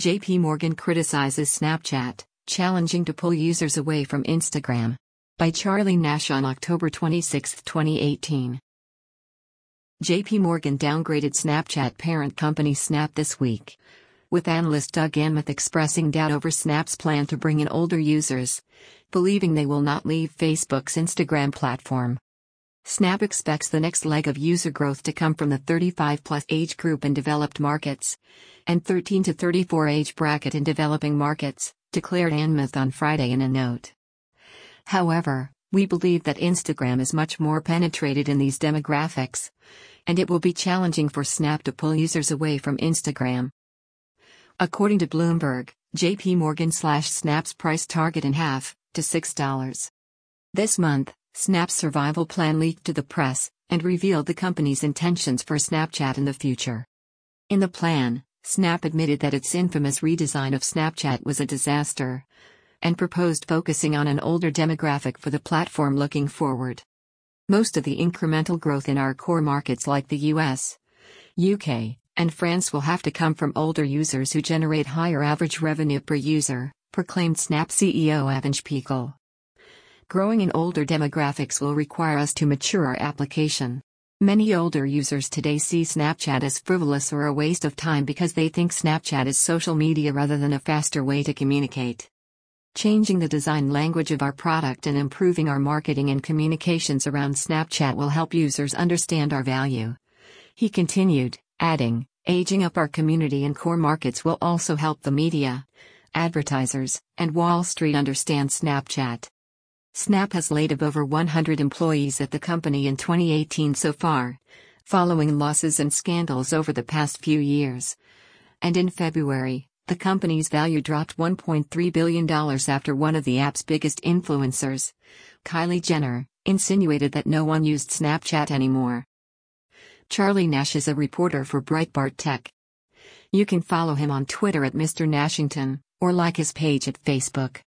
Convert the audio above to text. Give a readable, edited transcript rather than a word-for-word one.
JP Morgan criticizes Snapchat, challenging to pull users away from Instagram. By Charlie Nash on October 26, 2018. JP Morgan downgraded Snapchat parent company Snap this week, with analyst Doug Anmuth expressing doubt over Snap's plan to bring in older users, believing they will not leave Facebook's Instagram platform. Snap expects the next leg of user growth to come from the 35-plus age group in developed markets and 13 to 34 age bracket in developing markets, declared Anmuth on Friday in a note. However, we believe that Instagram is much more penetrated in these demographics, and it will be challenging for Snap to pull users away from Instagram. According to Bloomberg, JP Morgan slashed Snap's price target in half, to $6. This month, Snap's survival plan leaked to the press and revealed the company's intentions for Snapchat in the future. In the plan, Snap admitted that its infamous redesign of Snapchat was a disaster and proposed focusing on an older demographic for the platform looking forward. Most of the incremental growth in our core markets like the US, UK, and France will have to come from older users who generate higher average revenue per user, proclaimed Snap CEO Evan Spiegel. Growing in older demographics will require us to mature our application. Many older users today see Snapchat as frivolous or a waste of time because they think Snapchat is social media rather than a faster way to communicate. Changing the design language of our product and improving our marketing and communications around Snapchat will help users understand our value. He continued, adding, aging up our community in core markets will also help the media, advertisers, and Wall Street understand Snapchat. Snap has laid off over 100 employees at the company in 2018 so far, following losses and scandals over the past few years. And in February, the company's value dropped $1.3 billion after one of the app's biggest influencers, Kylie Jenner, insinuated that no one used Snapchat anymore. Charlie Nash is a reporter for Breitbart Tech. You can follow him on Twitter at Mr. Nashington, or like his page at Facebook.